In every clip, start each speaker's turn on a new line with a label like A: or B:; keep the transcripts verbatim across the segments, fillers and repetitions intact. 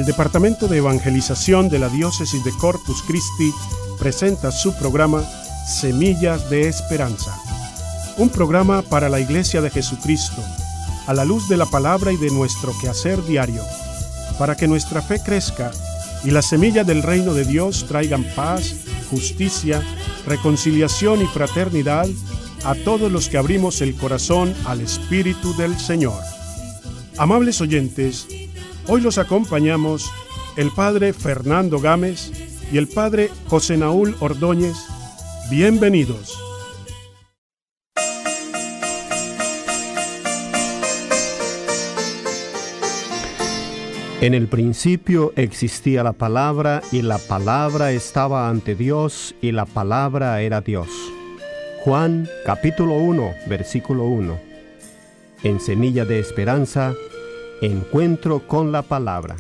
A: El Departamento de Evangelización de la Diócesis de Corpus Christi presenta su programa Semillas de Esperanza, un programa para la Iglesia de Jesucristo, a la luz de la palabra y de nuestro quehacer diario, para que nuestra fe crezca y las semillas del reino de Dios traigan paz, justicia, reconciliación y fraternidad a todos los que abrimos el corazón al Espíritu del Señor. Amables oyentes, hoy los acompañamos el Padre Fernando Gámez y el Padre José Naúl Ordóñez. Bienvenidos.
B: En el principio existía la palabra, y la palabra estaba ante Dios, y la palabra era Dios. Juan capítulo uno, versículo uno. En Semilla de Esperanza, encuentro con la palabra.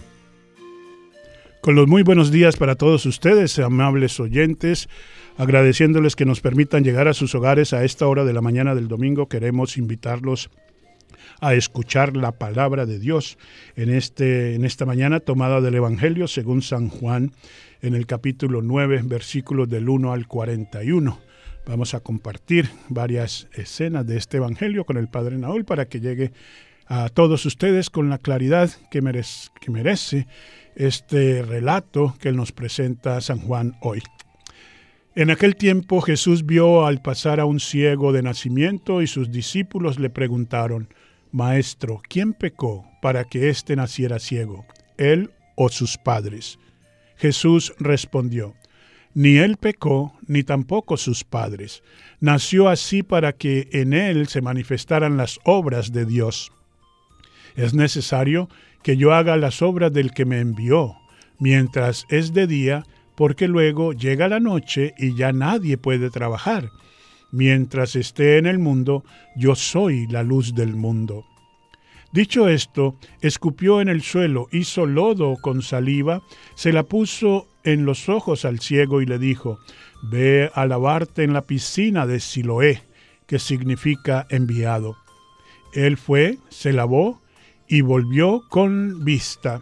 A: Con los muy buenos días para todos ustedes, amables oyentes, agradeciéndoles que nos permitan llegar a sus hogares a esta hora de la mañana del domingo. Queremos invitarlos a escuchar la palabra de Dios en, este, en esta mañana tomada del Evangelio según San Juan, en el capítulo nueve, versículos del uno al cuarenta y uno. Vamos a compartir varias escenas de este Evangelio con el Padre Naúl para que llegue a todos ustedes con la claridad que merece, que merece este relato que nos presenta San Juan hoy. En aquel tiempo Jesús vio al pasar a un ciego de nacimiento y sus discípulos le preguntaron: Maestro, ¿quién pecó para que éste naciera ciego, él o sus padres? Jesús respondió: Ni él pecó, ni tampoco sus padres. Nació así para que en él se manifestaran las obras de Dios. Es necesario que yo haga las obras del que me envió, mientras es de día, porque luego llega la noche y ya nadie puede trabajar. Mientras esté en el mundo, yo soy la luz del mundo. Dicho esto, escupió en el suelo, hizo lodo con saliva, se la puso en los ojos al ciego y le dijo: Ve a lavarte en la piscina de Siloé, que significa enviado. Él fue, se lavó y volvió con vista.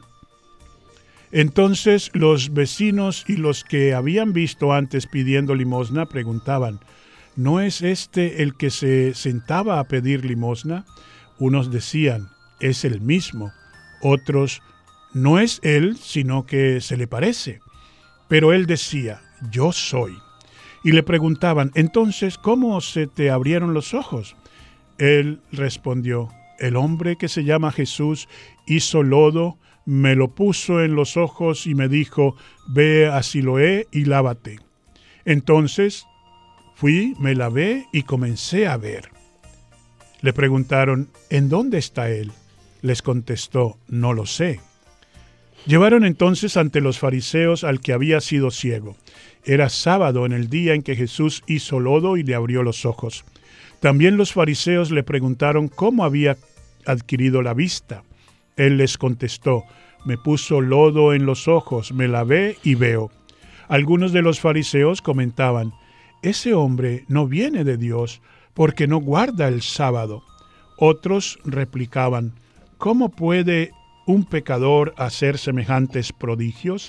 A: Entonces los vecinos y los que habían visto antes pidiendo limosna preguntaban: ¿No es este el que se sentaba a pedir limosna? Unos decían: es el mismo. Otros: no es él, sino que se le parece. Pero él decía: yo soy. Y le preguntaban: entonces, ¿cómo se te abrieron los ojos? Él respondió: el hombre que se llama Jesús hizo lodo, me lo puso en los ojos y me dijo: ve a Siloé y lávate. Entonces fui, me lavé y comencé a ver. Le preguntaron: ¿en dónde está él? Les contestó: no lo sé. Llevaron entonces ante los fariseos al que había sido ciego. Era sábado en el día en que Jesús hizo lodo y le abrió los ojos. También los fariseos le preguntaron cómo había adquirido la vista. Él les contestó: me puso lodo en los ojos, me lavé y veo. Algunos de los fariseos comentaban: ese hombre no viene de Dios, porque no guarda el sábado. Otros replicaban: ¿cómo puede un pecador hacer semejantes prodigios?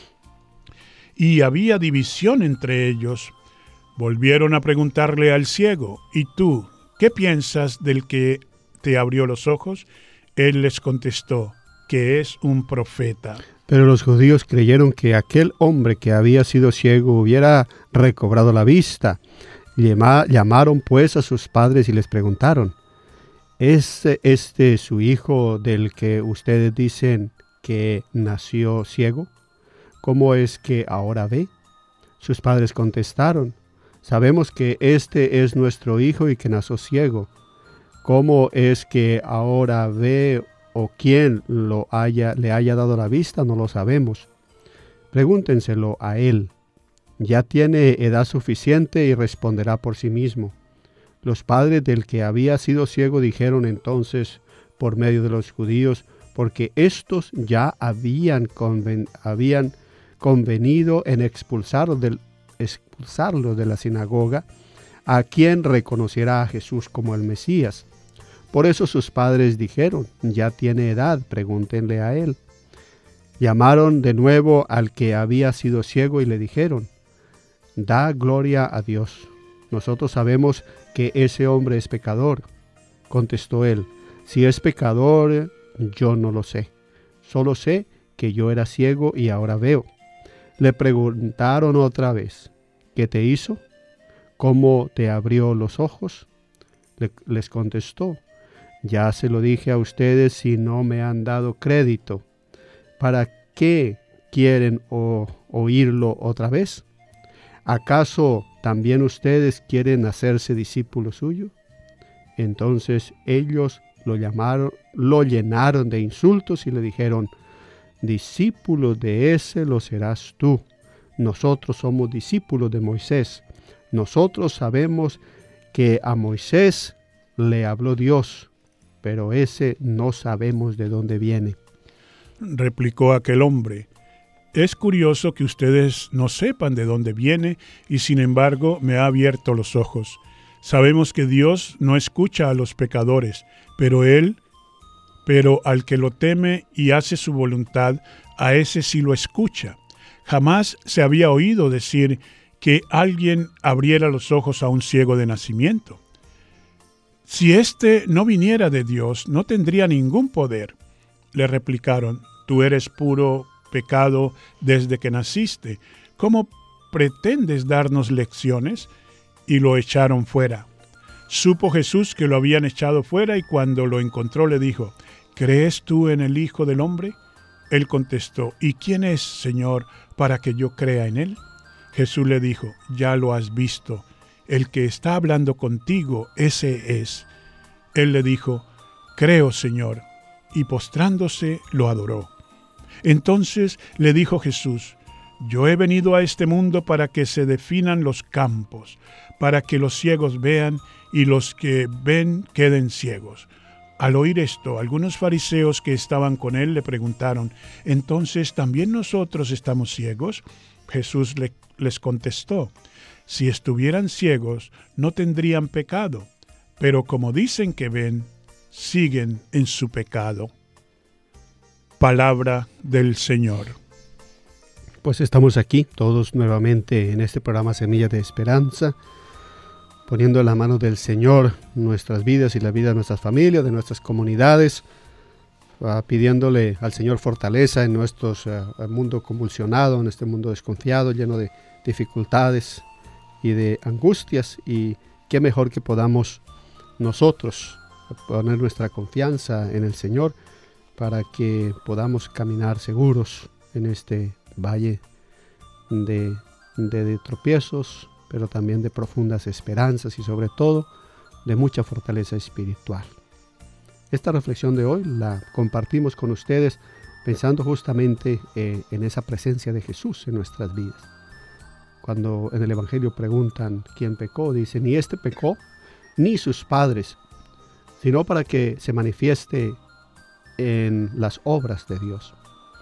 A: Y había división entre ellos. Volvieron a preguntarle al ciego: ¿y tú, qué piensas del que te abrió los ojos? Él les contestó: que es un profeta.
B: Pero los judíos creyeron que aquel hombre que había sido ciego hubiera recobrado la vista. Llama, llamaron pues a sus padres y les preguntaron: ¿es este su hijo del que ustedes dicen que nació ciego? ¿Cómo es que ahora ve? Sus padres contestaron: sabemos que este es nuestro hijo y que nació ciego. ¿Cómo es que ahora ve, o quién lo haya, le haya dado la vista? No lo sabemos. Pregúntenselo a él. Ya tiene edad suficiente y responderá por sí mismo. Los padres del que había sido ciego dijeron entonces por medio de los judíos, porque éstos ya habían, conven, habían convenido en expulsarlo del, expulsarlo de la sinagoga, a quien reconociera a Jesús como el Mesías. Por eso sus padres dijeron: ya tiene edad, pregúntenle a él. Llamaron de nuevo al que había sido ciego y le dijeron: da gloria a Dios. Nosotros sabemos que ese hombre es pecador. Contestó él: si es pecador, yo no lo sé. Solo sé que yo era ciego y ahora veo. Le preguntaron otra vez: ¿qué te hizo? ¿Cómo te abrió los ojos? Le, les contestó: ya se lo dije a ustedes y no me han dado crédito. ¿Para qué quieren o, oírlo otra vez? ¿Acaso también ustedes quieren hacerse discípulos suyos? Entonces ellos lo llamaron, lo llenaron de insultos y le dijeron: discípulo de ese lo serás tú. Nosotros somos discípulos de Moisés. Nosotros sabemos que a Moisés le habló Dios, pero ese no sabemos de dónde viene.
A: Replicó aquel hombre: es curioso que ustedes no sepan de dónde viene y sin embargo me ha abierto los ojos. Sabemos que Dios no escucha a los pecadores, pero él, pero al que lo teme y hace su voluntad, a ese sí lo escucha. Jamás se había oído decir que alguien abriera los ojos a un ciego de nacimiento. Si éste no viniera de Dios, no tendría ningún poder. Le replicaron: tú eres puro pecado desde que naciste. ¿Cómo pretendes darnos lecciones? Y lo echaron fuera. Supo Jesús que lo habían echado fuera y cuando lo encontró le dijo: ¿crees tú en el Hijo del Hombre? Él contestó: ¿y quién es, Señor, para que yo crea en él? Jesús le dijo: ya lo has visto. El que está hablando contigo, ese es. Él le dijo: creo, Señor. Y postrándose, lo adoró. Entonces le dijo Jesús: yo he venido a este mundo para que se definan los campos, para que los ciegos vean y los que ven queden ciegos. Al oír esto, algunos fariseos que estaban con él le preguntaron: ¿entonces también nosotros estamos ciegos? Jesús le, les contestó: si estuvieran ciegos, no tendrían pecado, pero como dicen que ven, siguen en su pecado. Palabra del Señor.
B: Pues estamos aquí todos nuevamente en este programa Semillas de Esperanza, poniendo en la mano del Señor nuestras vidas y la vida de nuestras familias, de nuestras comunidades, uh, pidiéndole al Señor fortaleza en nuestro uh, mundo convulsionado, en este mundo desconfiado, lleno de dificultades y de angustias. Y qué mejor que podamos nosotros poner nuestra confianza en el Señor para que podamos caminar seguros en este valle de, de, de tropiezos, pero también de profundas esperanzas y sobre todo de mucha fortaleza espiritual. Esta reflexión de hoy la compartimos con ustedes pensando justamente eh, en esa presencia de Jesús en nuestras vidas. Cuando en el Evangelio preguntan quién pecó, dicen: ni este pecó, ni sus padres, sino para que se manifieste en las obras de Dios.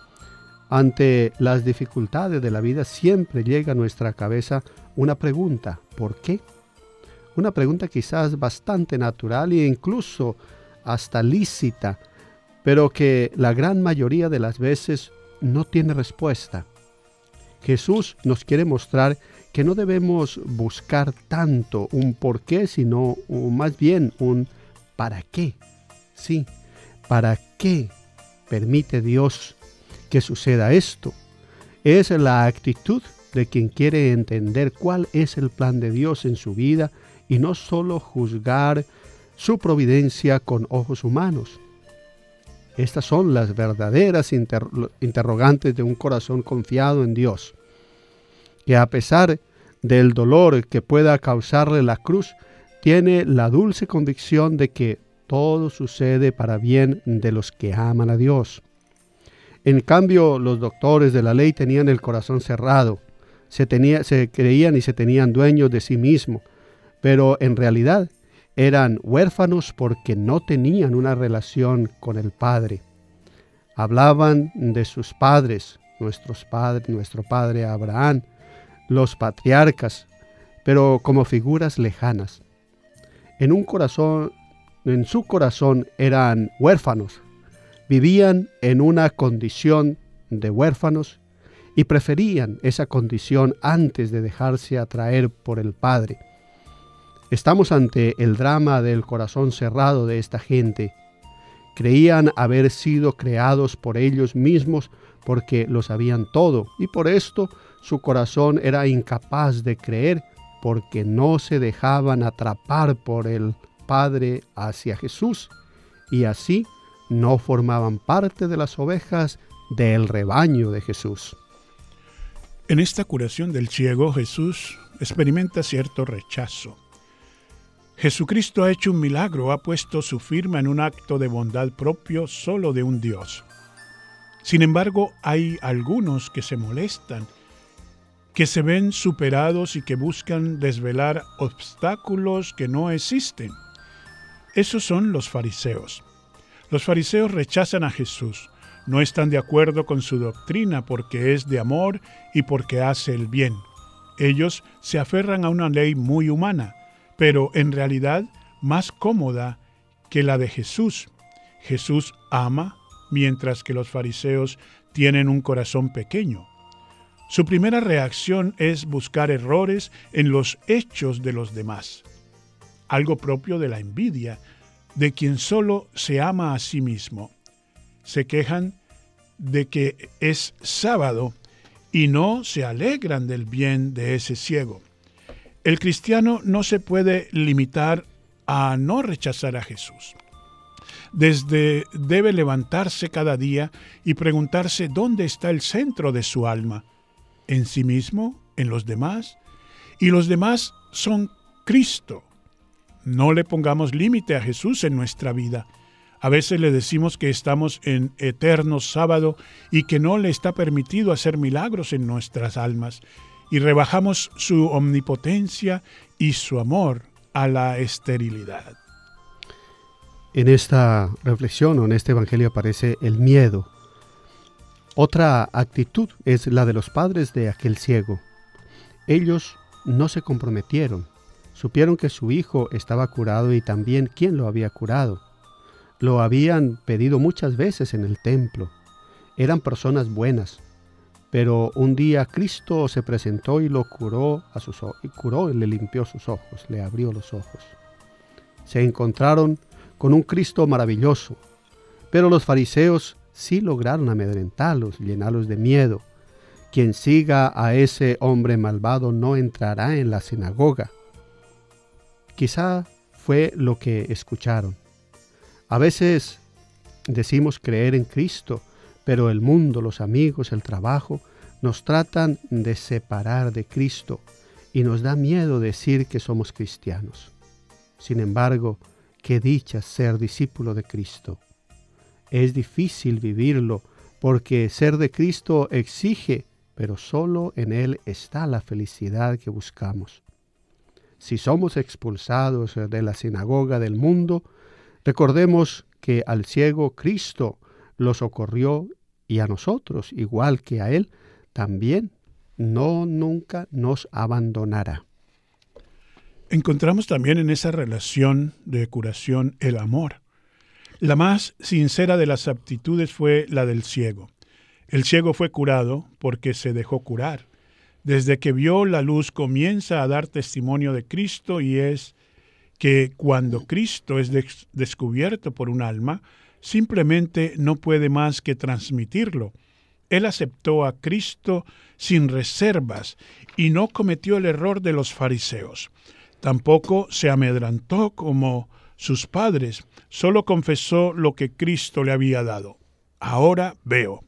B: Ante las dificultades de la vida siempre llega a nuestra cabeza una pregunta: ¿por qué? Una pregunta quizás bastante natural e incluso hasta lícita, pero que la gran mayoría de las veces no tiene respuesta. Jesús nos quiere mostrar que no debemos buscar tanto un por qué, sino un, más bien un para qué. Sí, ¿para qué permite Dios que suceda esto? Es la actitud de quien quiere entender cuál es el plan de Dios en su vida y no solo juzgar su providencia con ojos humanos. Estas son las verdaderas inter- interrogantes de un corazón confiado en Dios, que a pesar del dolor que pueda causarle la cruz, tiene la dulce convicción de que todo sucede para bien de los que aman a Dios. En cambio, los doctores de la ley tenían el corazón cerrado, se, tenía, se creían y se tenían dueños de sí mismos, pero en realidad eran huérfanos porque no tenían una relación con el Padre. Hablaban de sus padres, nuestros padres, nuestro padre Abraham, los patriarcas, pero como figuras lejanas. En un corazón, en su corazón eran huérfanos, vivían en una condición de huérfanos y preferían esa condición antes de dejarse atraer por el Padre. Estamos ante el drama del corazón cerrado de esta gente. Creían haber sido creados por ellos mismos porque lo sabían todo, y por esto su corazón era incapaz de creer porque no se dejaban atrapar por el Padre hacia Jesús, y así no formaban parte de las ovejas del rebaño de Jesús.
A: En esta curación del ciego, Jesús experimenta cierto rechazo. Jesucristo ha hecho un milagro, ha puesto su firma en un acto de bondad propio solo de un Dios. Sin embargo, hay algunos que se molestan, que se ven superados y que buscan desvelar obstáculos que no existen. Esos son los fariseos. Los fariseos rechazan a Jesús, no están de acuerdo con su doctrina porque es de amor y porque hace el bien. Ellos se aferran a una ley muy humana, pero en realidad más cómoda que la de Jesús. Jesús ama, mientras que los fariseos tienen un corazón pequeño. Su primera reacción es buscar errores en los hechos de los demás, algo propio de la envidia, de quien solo se ama a sí mismo. Se quejan de que es sábado y no se alegran del bien de ese ciego. El cristiano no se puede limitar a no rechazar a Jesús. Desde debe levantarse cada día y preguntarse dónde está el centro de su alma, en sí mismo, en los demás, y los demás son Cristo. No le pongamos límite a Jesús en nuestra vida. A veces le decimos que estamos en eterno sábado y que no le está permitido hacer milagros en nuestras almas, y rebajamos su omnipotencia y su amor a la esterilidad.
B: En esta reflexión o en este evangelio aparece el miedo. Otra actitud es la de los padres de aquel ciego. Ellos no se comprometieron. Supieron que su hijo estaba curado y también quién lo había curado. Lo habían pedido muchas veces en el templo. Eran personas buenas. Pero un día Cristo se presentó y lo curó a sus ojos, y curó y le limpió sus ojos, le abrió los ojos. Se encontraron con un Cristo maravilloso, pero los fariseos sí lograron amedrentarlos, llenarlos de miedo. Quien siga a ese hombre malvado no entrará en la sinagoga. Quizá fue lo que escucharon. A veces decimos creer en Cristo, pero el mundo, los amigos, el trabajo, nos tratan de separar de Cristo y nos da miedo decir que somos cristianos. Sin embargo, qué dicha ser discípulo de Cristo. Es difícil vivirlo porque ser de Cristo exige, pero solo en Él está la felicidad que buscamos. Si somos expulsados de la sinagoga del mundo, recordemos que al ciego Cristo lo socorrió y a nosotros, igual que a Él, también no nunca nos abandonará.
A: Encontramos también en esa relación de curación el amor. La más sincera de las aptitudes fue la del ciego. El ciego fue curado porque se dejó curar. Desde que vio la luz comienza a dar testimonio de Cristo, y es que cuando Cristo es des- descubierto por un alma, simplemente no puede más que transmitirlo. Él aceptó a Cristo sin reservas y no cometió el error de los fariseos. Tampoco se amedrentó como sus padres, solo confesó lo que Cristo le había dado. Ahora veo.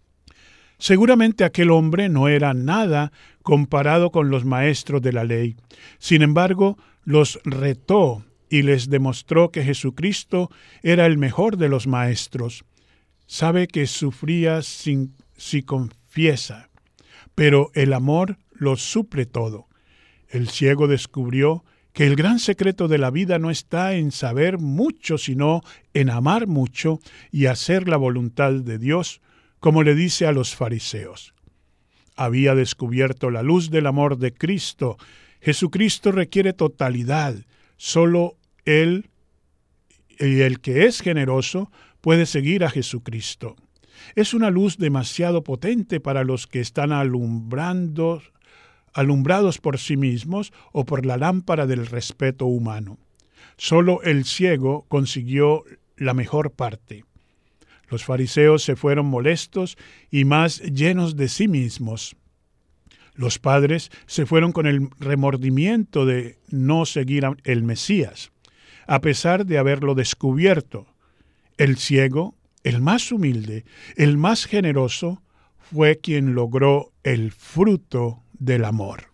A: Seguramente aquel hombre no era nada comparado con los maestros de la ley. Sin embargo, los retó y les demostró que Jesucristo era el mejor de los maestros. Sabe que sufría sin, si confiesa, pero el amor lo suple todo. El ciego descubrió que el gran secreto de la vida no está en saber mucho, sino en amar mucho y hacer la voluntad de Dios, como le dice a los fariseos. Había descubierto la luz del amor de Cristo. Jesucristo requiere totalidad. Solo Él y el que es generoso puede seguir a Jesucristo. Es una luz demasiado potente para los que están alumbrando, alumbrados por sí mismos o por la lámpara del respeto humano. Solo el ciego consiguió la mejor parte. Los fariseos se fueron molestos y más llenos de sí mismos. Los padres se fueron con el remordimiento de no seguir al Mesías, a pesar de haberlo descubierto. El ciego, el más humilde, el más generoso, fue quien logró el fruto del amor.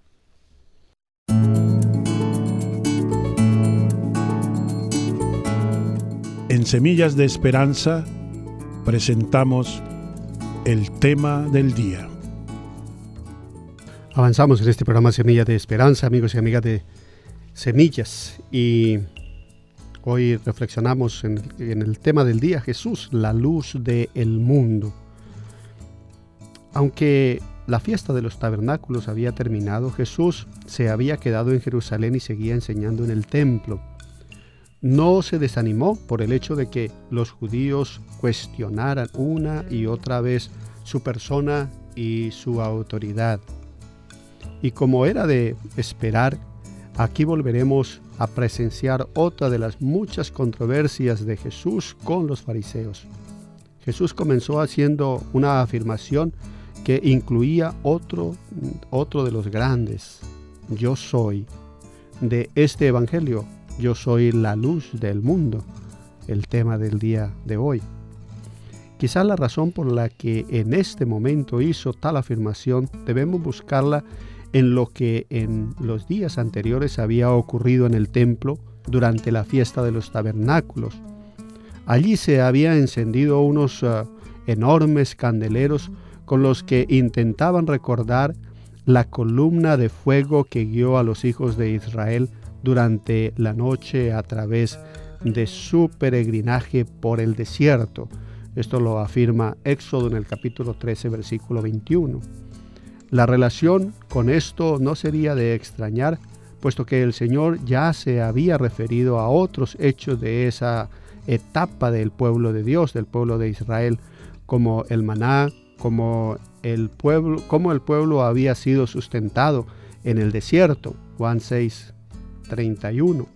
A: En Semillas de Esperanza presentamos el tema del día.
B: Avanzamos en este programa Semillas de Esperanza, amigos y amigas de Semillas, y hoy reflexionamos en, en el tema del día, Jesús, la luz del mundo. Aunque la fiesta de los tabernáculos había terminado, Jesús se había quedado en Jerusalén y seguía enseñando en el templo. No se desanimó por el hecho de que los judíos cuestionaran una y otra vez su persona y su autoridad. Y como era de esperar, aquí volveremos a presenciar otra de las muchas controversias de Jesús con los fariseos. Jesús comenzó haciendo una afirmación que incluía otro, otro de los grandes: yo soy. De este evangelio, yo soy la luz del mundo, el tema del día de hoy. Quizás la razón por la que en este momento hizo tal afirmación debemos buscarla en lo que en los días anteriores había ocurrido en el templo durante la fiesta de los tabernáculos. Allí se habían encendido unos uh, enormes candeleros con los que intentaban recordar la columna de fuego que guió a los hijos de Israel durante la noche a través de su peregrinaje por el desierto. Esto lo afirma Éxodo en el capítulo trece, versículo veintiuno. La relación con esto no sería de extrañar, puesto que el Señor ya se había referido a otros hechos de esa etapa del pueblo de Dios, del pueblo de Israel, como el maná, como el pueblo, como el pueblo había sido sustentado en el desierto, Juan seis, treinta y uno,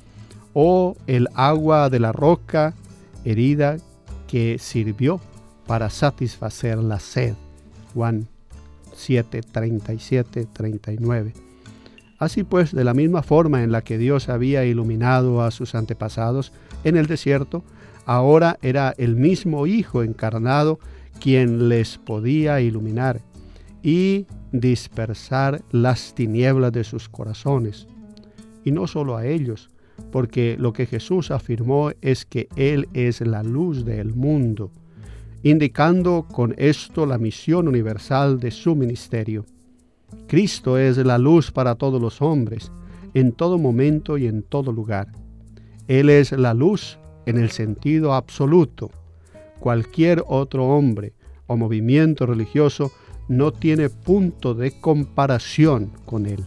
B: o el agua de la roca herida que sirvió para satisfacer la sed, Juan siete, treinta y siete, treinta y nueve. Así pues, de la misma forma en la que Dios había iluminado a sus antepasados en el desierto, ahora era el mismo Hijo encarnado quien les podía iluminar y dispersar las tinieblas de sus corazones. Y no solo a ellos, porque lo que Jesús afirmó es que Él es la luz del mundo, indicando con esto la misión universal de su ministerio. Cristo es la luz para todos los hombres, en todo momento y en todo lugar. Él es la luz en el sentido absoluto. Cualquier otro hombre o movimiento religioso no tiene punto de comparación con Él.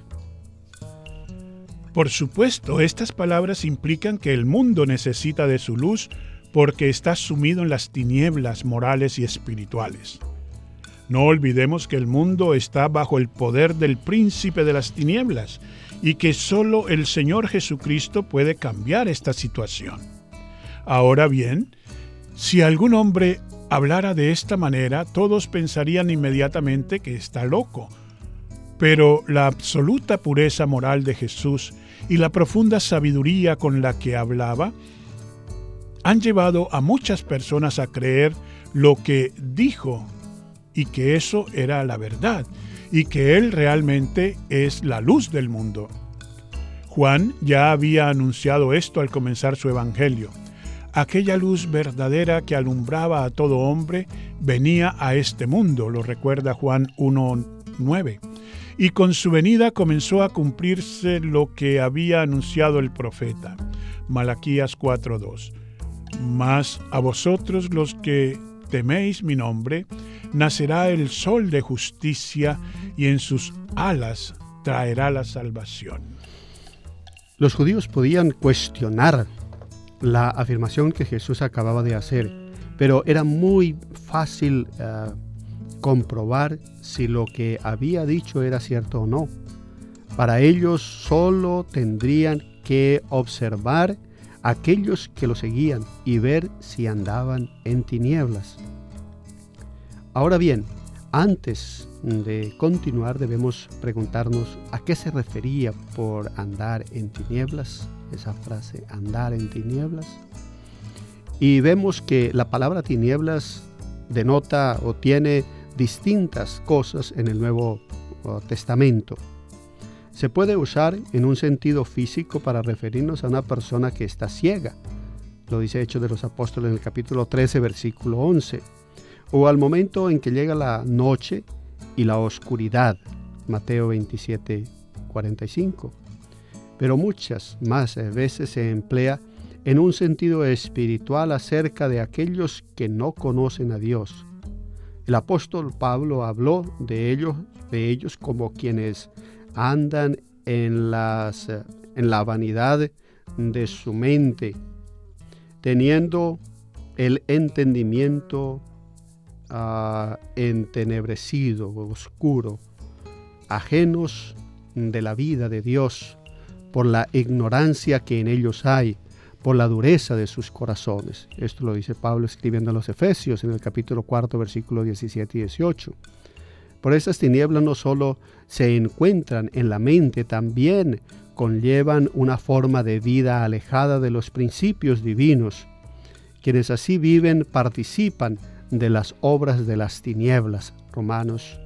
A: Por supuesto, estas palabras implican que el mundo necesita de su luz porque está sumido en las tinieblas morales y espirituales. No olvidemos que el mundo está bajo el poder del príncipe de las tinieblas y que solo el Señor Jesucristo puede cambiar esta situación. Ahora bien, si algún hombre hablara de esta manera, todos pensarían inmediatamente que está loco. Pero la absoluta pureza moral de Jesús y la profunda sabiduría con la que hablaba han llevado a muchas personas a creer lo que dijo y que eso era la verdad y que Él realmente es la luz del mundo. Juan ya había anunciado esto al comenzar su evangelio. Aquella luz verdadera que alumbraba a todo hombre venía a este mundo, lo recuerda Juan uno nueve. Y con su venida comenzó a cumplirse lo que había anunciado el profeta, Malaquías cuatro dos. Mas a vosotros los que teméis mi nombre, nacerá el sol de justicia y en sus alas traerá la salvación.
B: Los judíos podían cuestionar la afirmación que Jesús acababa de hacer, pero era muy fácil uh, comprobar si lo que había dicho era cierto o no. Para ellos solo tendrían que observar a aquellos que lo seguían y ver si andaban en tinieblas. Ahora bien, antes de continuar debemos preguntarnos a qué se refería por andar en tinieblas, esa frase, andar en tinieblas. Y vemos que la palabra tinieblas denota o tiene distintas cosas en el Nuevo Testamento. Se puede usar en un sentido físico para referirnos a una persona que está ciega. Lo dice Hechos de los Apóstoles en el capítulo trece, versículo once. O al momento en que llega la noche y la oscuridad, Mateo veintisiete, cuarenta y cinco. Pero muchas más veces se emplea en un sentido espiritual acerca de aquellos que no conocen a Dios. El apóstol Pablo habló de ellos, de ellos como quienes andan en, las, en la vanidad de su mente, teniendo el entendimiento uh, entenebrecido, oscuro, ajenos de la vida de Dios, por la ignorancia que en ellos hay, por la dureza de sus corazones. Esto lo dice Pablo escribiendo a los Efesios en el capítulo cuarto, versículos diecisiete y dieciocho. Por esas tinieblas no solo se encuentran en la mente, también conllevan una forma de vida alejada de los principios divinos. Quienes así viven participan de las obras de las tinieblas. Romanos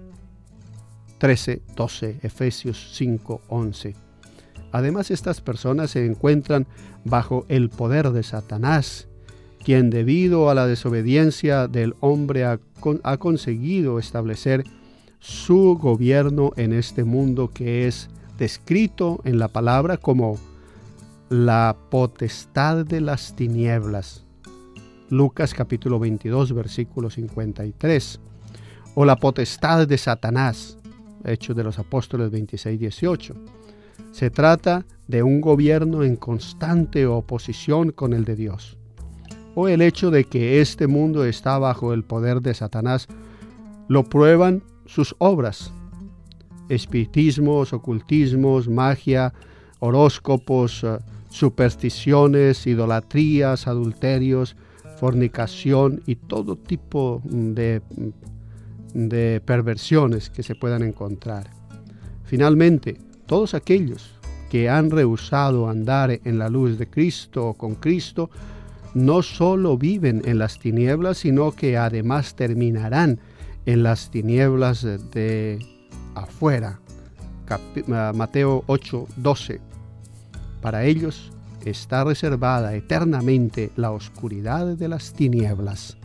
B: trece, doce, Efesios cinco, once. Además, estas personas se encuentran bajo el poder de Satanás, quien debido a la desobediencia del hombre ha, con, ha conseguido establecer su gobierno en este mundo que es descrito en la palabra como la potestad de las tinieblas. Lucas capítulo veintidós, versículo cincuenta y tres. O la potestad de Satanás, Hechos de los Apóstoles veintiséis, dieciocho. Se trata de un gobierno en constante oposición con el de Dios. O el hecho de que este mundo está bajo el poder de Satanás lo prueban sus obras. Espiritismos, ocultismos, magia, horóscopos, supersticiones, idolatrías, adulterios, fornicación y todo tipo de, de perversiones que se puedan encontrar. Finalmente, todos aquellos que han rehusado andar en la luz de Cristo o con Cristo, no solo viven en las tinieblas, sino que además terminarán en las tinieblas de afuera. Cap- Mateo ocho, doce. Para ellos está reservada eternamente la oscuridad de las tinieblas.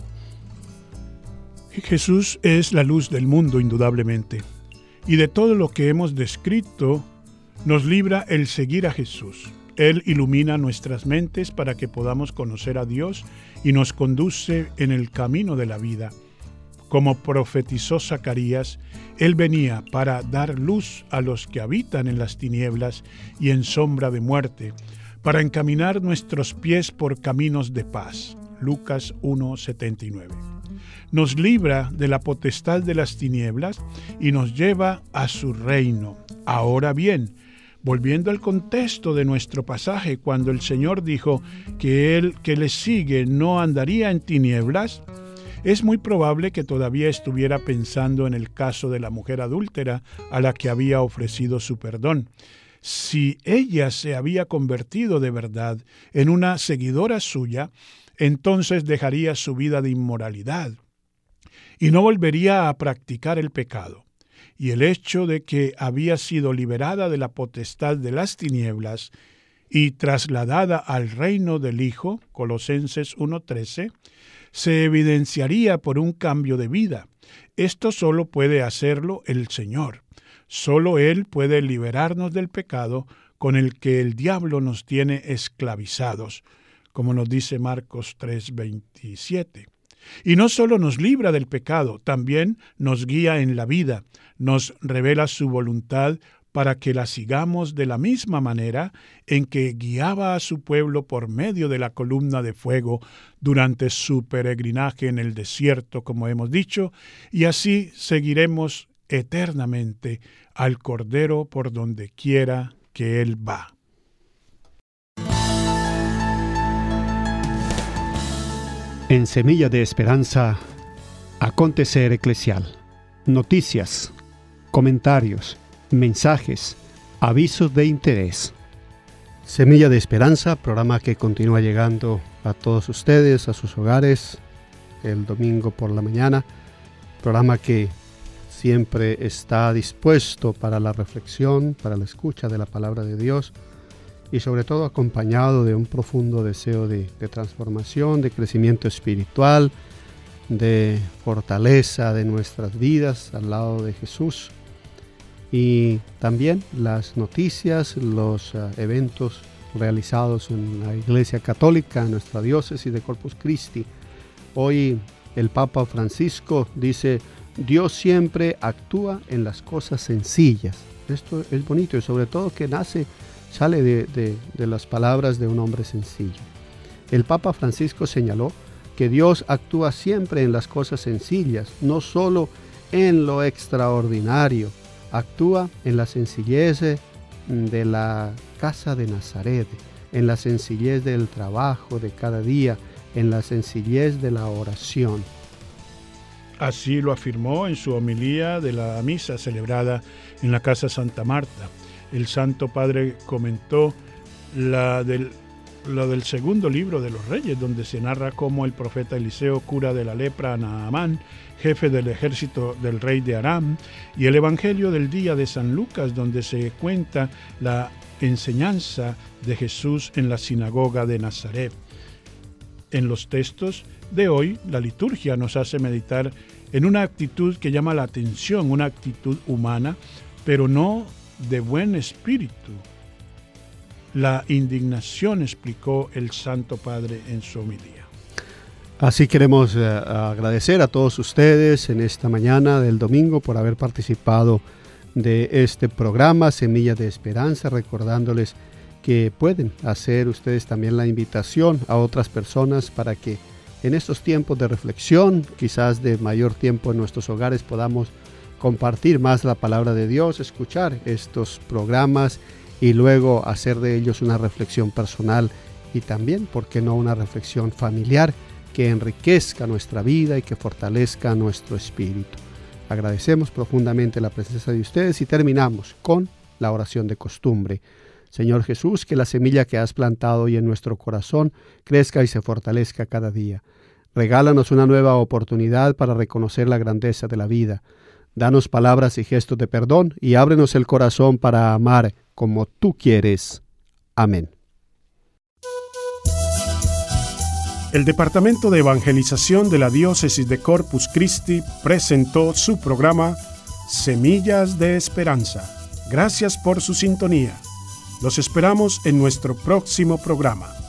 A: Jesús es la luz del mundo, indudablemente. Y de todo lo que hemos descrito, nos libra el seguir a Jesús. Él ilumina nuestras mentes para que podamos conocer a Dios y nos conduce en el camino de la vida. Como profetizó Zacarías, Él venía para dar luz a los que habitan en las tinieblas y en sombra de muerte, para encaminar nuestros pies por caminos de paz. Lucas uno, setenta y nueve. Nos libra de la potestad de las tinieblas y nos lleva a su reino. Ahora bien, volviendo al contexto de nuestro pasaje, cuando el Señor dijo que el que le sigue no andaría en tinieblas, es muy probable que todavía estuviera pensando en el caso de la mujer adúltera a la que había ofrecido su perdón. Si ella se había convertido de verdad en una seguidora suya, entonces dejaría su vida de inmoralidad y no volvería a practicar el pecado. Y el hecho de que había sido liberada de la potestad de las tinieblas y trasladada al reino del Hijo, Colosenses uno, trece, se evidenciaría por un cambio de vida. Esto solo puede hacerlo el Señor. Solo Él puede liberarnos del pecado con el que el diablo nos tiene esclavizados, como nos dice Marcos tres, veintisiete. Y no solo nos libra del pecado, también nos guía en la vida, nos revela su voluntad para que la sigamos de la misma manera en que guiaba a su pueblo por medio de la columna de fuego durante su peregrinaje en el desierto, como hemos dicho, y así seguiremos eternamente al Cordero por donde quiera que Él va.
B: En Semilla de Esperanza, acontecer eclesial, noticias, comentarios, mensajes, avisos de interés. Semilla de Esperanza, programa que continúa llegando a todos ustedes, a sus hogares, el domingo por la mañana, programa que siempre está dispuesto para la reflexión, para la escucha de la palabra de Dios, y sobre todo acompañado de un profundo deseo de, de transformación, de crecimiento espiritual, de fortaleza de nuestras vidas al lado de Jesús. Y también las noticias, los uh, eventos realizados en la Iglesia Católica, en nuestra diócesis de Corpus Christi. Hoy el Papa Francisco dice: Dios siempre actúa en las cosas sencillas. Esto es bonito y sobre todo que nace sale de, de, de las palabras de un hombre sencillo. El Papa Francisco señaló que Dios actúa siempre en las cosas sencillas, no solo en lo extraordinario. Actúa en la sencillez de la casa de Nazaret, en la sencillez del trabajo de cada día, en la sencillez de la oración.
A: Así lo afirmó en su homilía de la misa celebrada en la Casa Santa Marta. El Santo Padre comentó la del, lo del segundo libro de los Reyes, donde se narra cómo el profeta Eliseo cura de la lepra a Naamán, jefe del ejército del rey de Aram, y el Evangelio del día de San Lucas, donde se cuenta la enseñanza de Jesús en la sinagoga de Nazaret. En los textos de hoy, la liturgia nos hace meditar en una actitud que llama la atención, una actitud humana, pero no de buen espíritu. La indignación, explicó el Santo Padre en su homilía.
B: Así queremos eh, agradecer a todos ustedes en esta mañana del domingo por haber participado de este programa Semilla de Esperanza, recordándoles que pueden hacer ustedes también la invitación a otras personas para que en estos tiempos de reflexión, quizás de mayor tiempo en nuestros hogares, podamos compartir más la palabra de Dios, escuchar estos programas y luego hacer de ellos una reflexión personal y también, ¿por qué no?, una reflexión familiar que enriquezca nuestra vida y que fortalezca nuestro espíritu. Agradecemos profundamente la presencia de ustedes y terminamos con la oración de costumbre. Señor Jesús, que la semilla que has plantado hoy en nuestro corazón crezca y se fortalezca cada día. Regálanos una nueva oportunidad para reconocer la grandeza de la vida. Danos palabras y gestos de perdón y ábrenos el corazón para amar como tú quieres. Amén.
A: El Departamento de Evangelización de la Diócesis de Corpus Christi presentó su programa Semillas de Esperanza. Gracias por su sintonía. Los esperamos en nuestro próximo programa.